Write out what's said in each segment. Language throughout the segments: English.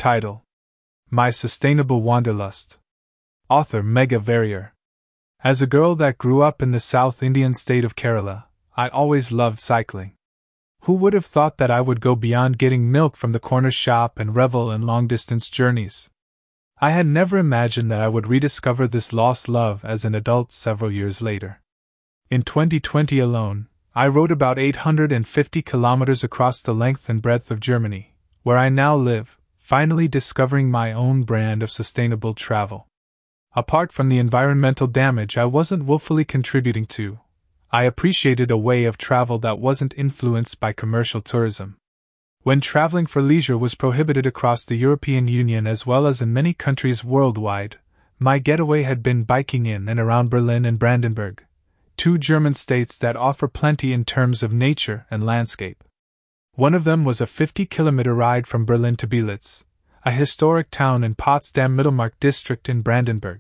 Title: My Sustainable Wanderlust. Author Megha Varrier. As a girl that grew up in the South Indian state of Kerala, I always loved cycling. Who would have thought that I would go beyond getting milk from the corner shop and revel in long-distance journeys? I had never imagined that I would rediscover this lost love as an adult several years later. In 2020 alone, I rode about 850 kilometers across the length and breadth of Germany, where I now live, finally discovering my own brand of sustainable travel. Apart from the environmental damage I wasn't willfully contributing to, I appreciated a way of travel that wasn't influenced by commercial tourism. When traveling for leisure was prohibited across the European Union as well as in many countries worldwide, my getaway had been biking in and around Berlin and Brandenburg, two German states that offer plenty in terms of nature and landscape. One of them was a 50-kilometer ride from Berlin to Belitz, a historic town in Potsdam-Mittelmark district in Brandenburg.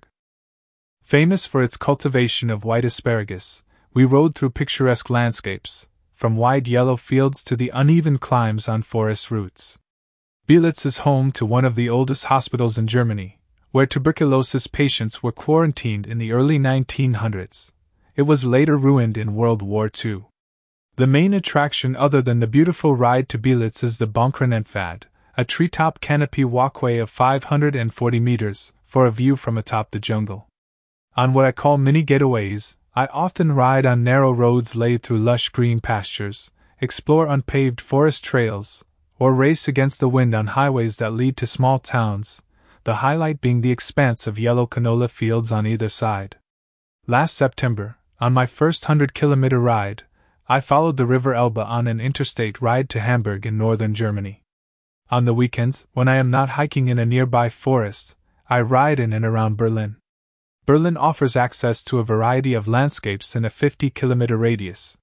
Famous for its cultivation of white asparagus, we rode through picturesque landscapes, from wide yellow fields to the uneven climbs on forest routes. Belitz is home to one of the oldest hospitals in Germany, where tuberculosis patients were quarantined in the early 1900s. It was later ruined in World War II. The main attraction other than the beautiful ride to Belitz is the Baumkronenpfad, a treetop canopy walkway of 540 meters, for a view from atop the jungle. On what I call mini getaways, I often ride on narrow roads laid through lush green pastures, explore unpaved forest trails, or race against the wind on highways that lead to small towns, the highlight being the expanse of yellow canola fields on either side. Last September, on my first 100-kilometer ride, I followed the River Elbe on an interstate ride to Hamburg in northern Germany. On the weekends, when I am not hiking in a nearby forest, I ride in and around Berlin. Berlin offers access to a variety of landscapes in a 50-kilometer radius.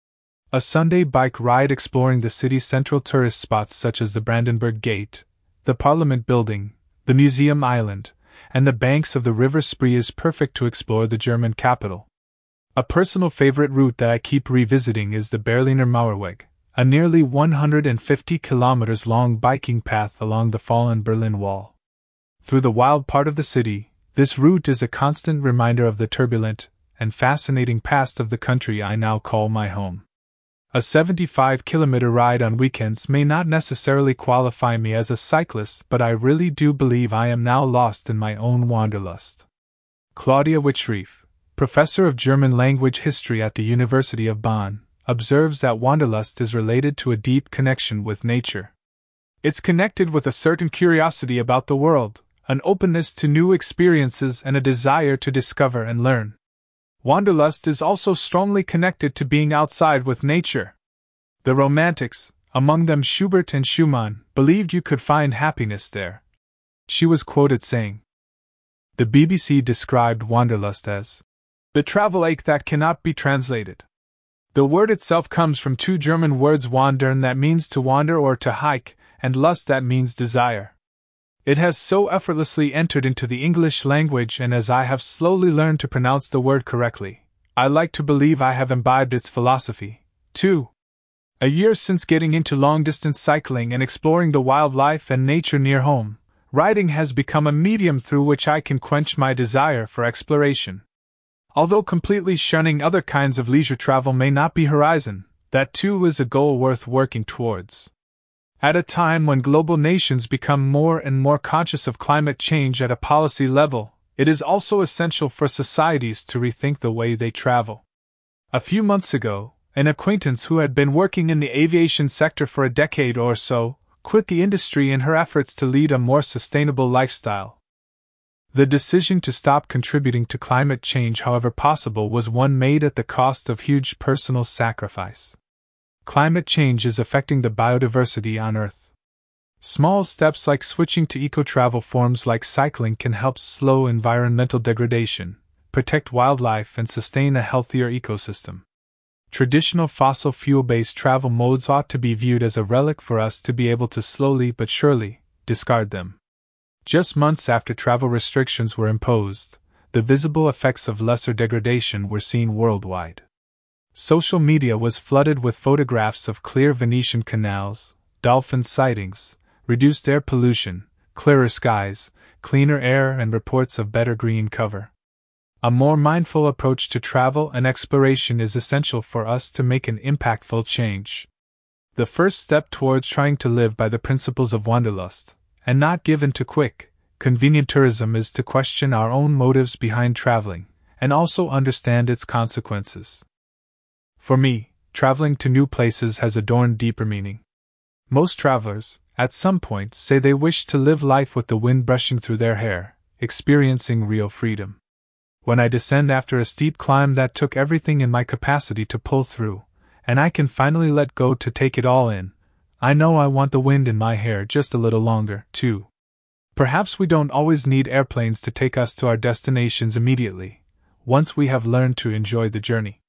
A Sunday bike ride exploring the city's central tourist spots such as the Brandenburg Gate, the Parliament Building, the Museum Island, and the banks of the River Spree is perfect to explore the German capital. A personal favorite route that I keep revisiting is the Berliner Mauerweg, a nearly 150 kilometers long biking path along the fallen Berlin Wall. Through the wild part of the city, this route is a constant reminder of the turbulent and fascinating past of the country I now call my home. A 75-kilometer ride on weekends may not necessarily qualify me as a cyclist, but I really do believe I am now lost in my own wanderlust. Claudia Wittschrief, professor of German language history at the University of Bonn, observes that wanderlust is related to a deep connection with nature. It's connected with a certain curiosity about the world, an openness to new experiences and a desire to discover and learn. Wanderlust is also strongly connected to being outside with nature. The Romantics, among them Schubert and Schumann, believed you could find happiness there. She was quoted saying, The BBC described wanderlust as the travel ache that cannot be translated. The word itself comes from two German words, wandern, that means to wander or to hike, and lust, that means desire. It has so effortlessly entered into the English language, and as I have slowly learned to pronounce the word correctly, I like to believe I have imbibed its philosophy, too. A year since getting into long-distance cycling and exploring the wildlife and nature near home, riding has become a medium through which I can quench my desire for exploration. Although completely shunning other kinds of leisure travel may not be horizon, that too is a goal worth working towards. At a time when global nations become more and more conscious of climate change at a policy level, it is also essential for societies to rethink the way they travel. A few months ago, an acquaintance who had been working in the aviation sector for a decade or so quit the industry in her efforts to lead a more sustainable lifestyle. The decision to stop contributing to climate change, however possible, was one made at the cost of huge personal sacrifice. Climate change is affecting the biodiversity on Earth. Small steps like switching to eco-travel forms like cycling can help slow environmental degradation, protect wildlife, and sustain a healthier ecosystem. Traditional fossil fuel-based travel modes ought to be viewed as a relic for us to be able to slowly but surely discard them. Just months after travel restrictions were imposed, the visible effects of lesser degradation were seen worldwide. Social media was flooded with photographs of clear Venetian canals, dolphin sightings, reduced air pollution, clearer skies, cleaner air, and reports of better green cover. A more mindful approach to travel and exploration is essential for us to make an impactful change. The first step towards trying to live by the principles of Wanderlust, and not give in to quick, convenient tourism, is to question our own motives behind traveling, and also understand its consequences. For me, traveling to new places has adorned deeper meaning. Most travelers, at some point, say they wish to live life with the wind brushing through their hair, experiencing real freedom. When I descend after a steep climb that took everything in my capacity to pull through, and I can finally let go to take it all in, I know I want the wind in my hair just a little longer, too. Perhaps we don't always need airplanes to take us to our destinations immediately, once we have learned to enjoy the journey.